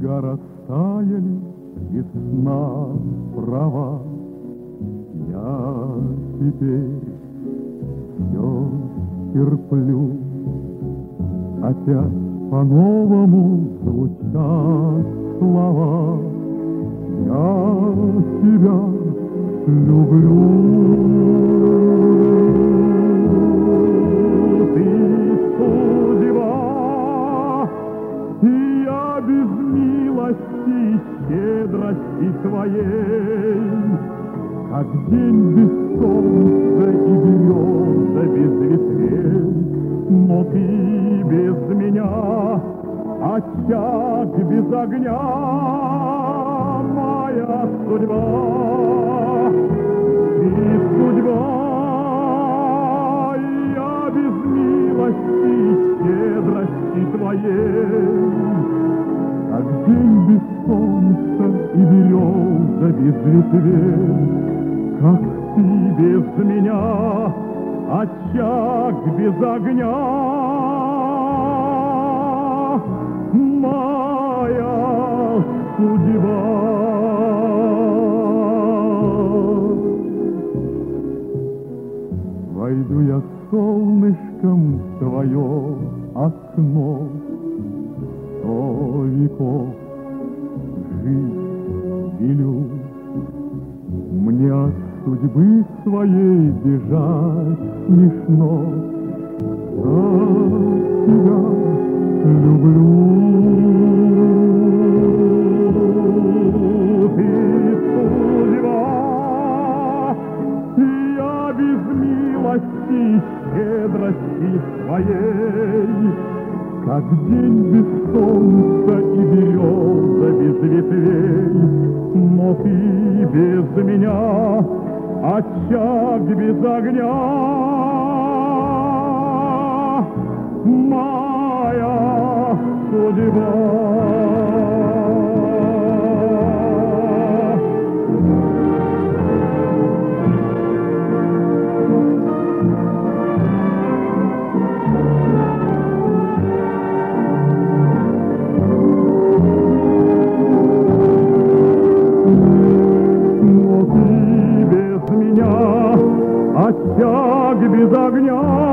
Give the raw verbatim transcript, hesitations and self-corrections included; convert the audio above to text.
снега растаяли, весна права. Я теперь все терплю, опять по-новому звучат слова. Я тебя люблю. Ты судьба, и я без милости и щедрости твоей, как день без солнца и береза без ветвей. Но ты без меня, очаг без огня, моя судьба. Ты судьба, и я без милости и щедрости твоей, как день без солнца и береза без ветвей. Как ты без меня, очаг без огня, моя судьба. Войду я солнышком в твое окно, сто веков жить велю. Мне от судьбы своей бежать смешно. Я тебя люблю. Ты судьба, и я без милости и щедрости своей, как день без солнца и береза без ветвей. Но ты без меня, очаг без огня, моя судьба. Очаг без огня.